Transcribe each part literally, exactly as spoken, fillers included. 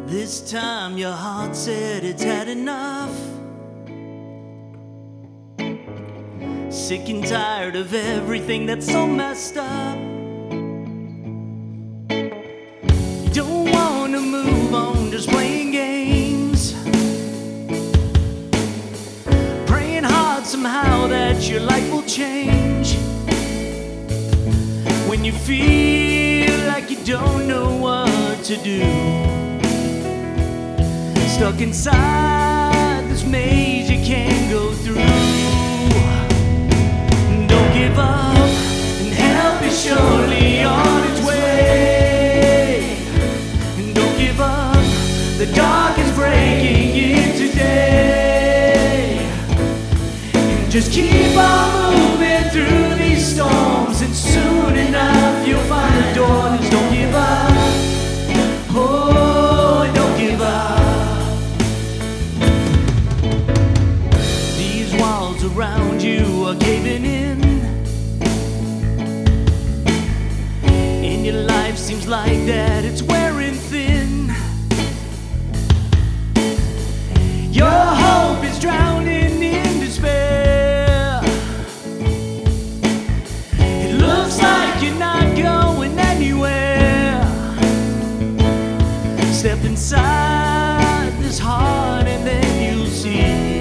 This time your heart said it's had enough. Sick and tired of everything that's so messed up. You don't want to move on, just playing games, praying hard somehow that your life will change. When you feel like you don't know what to do, stuck inside this maze you can't go through. Don't give up, and help is surely on its way. And don't give up, the dark is breaking in today. And just keep on moving through these storms, and soon enough you'll find a door. Just don't give up, oh, don't give up. Around you are caving in, and your life seems like that it's wearing thin. Your hope is drowning in despair. It looks like you're not going anywhere. Step inside this heart and then you'll see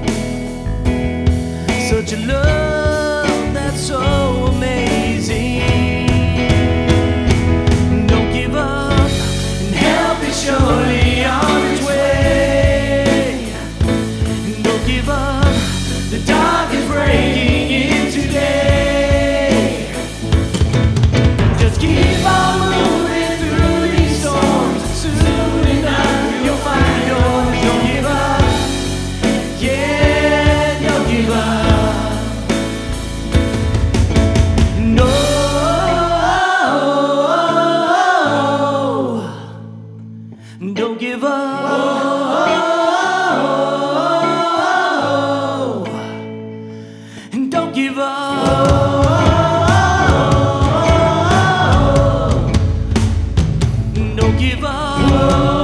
such a love that's so amazing. Don't give up, and help is surely on its way. Don't give up, the dark is breaking in today. Just keep on moving through these storms, soon enough you'll find a door. Don't give up, yeah, don't give up. Don't give up. And don't give up. Don't give up.